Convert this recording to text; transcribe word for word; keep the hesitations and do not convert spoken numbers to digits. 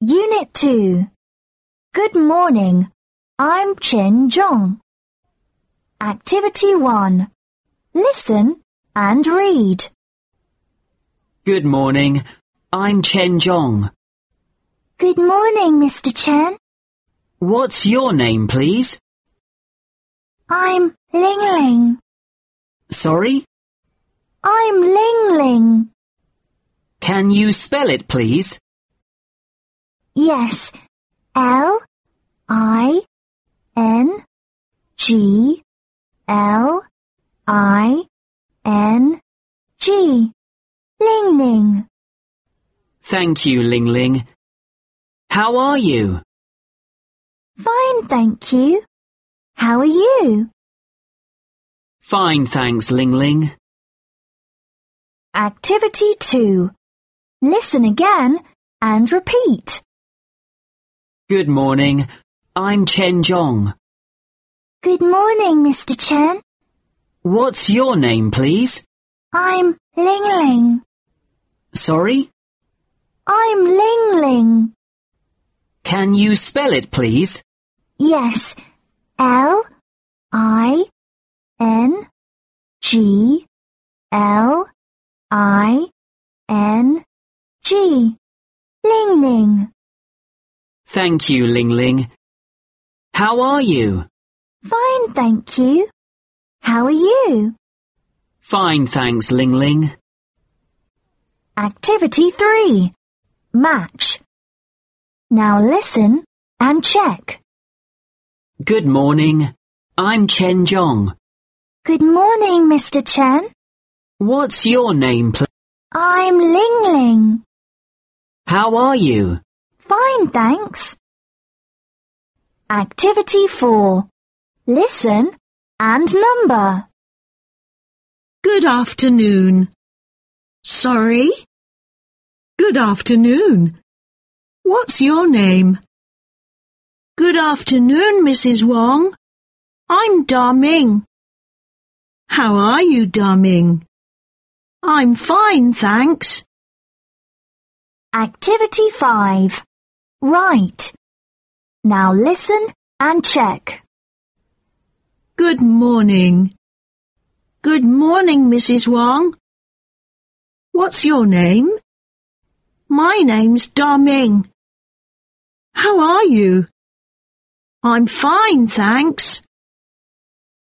Unit two. Good morning. I'm Chen Zhong. Activity one. Listen and read. Good morning. I'm Chen Zhong. Good morning, Mister Chen. What's your name, please? I'm Ling Ling. Sorry? I'm Ling Ling. Can you spell it, please? Yes. L I N G L I N G. Ling Ling. Thank you, Ling Ling. How are you? Fine, thank you. How are you? Fine, thanks, Ling Ling. Activity two. Listen again and repeat. Good morning. I'm Chen Zhong. Good morning, Mister Chen. What's your name, please? I'm Ling Ling. Sorry? I'm Ling Ling. Can you spell it, please? Yes. L I N G L I N G. Ling Ling. Thank you, Ling Ling. How are you? Fine, thank you. How are you? Fine, thanks, Ling Ling. Activity three. Match. Now listen and check. Good morning. I'm Chen Zhong. Good morning, Mister Chen. What's your name, please? I'm Ling Ling. How are you? Fine, thanks. Activity four. Listen and number. Good afternoon. Sorry? Good afternoon. What's your name? Good afternoon, Missus Wong. I'm Da Ming. How are you, Da Ming? I'm fine, thanks. Activity five. Write. Now listen and check. Good morning. Good morning, Missus Wong. What's your name? My name's Da Ming. How are you? I'm fine, thanks.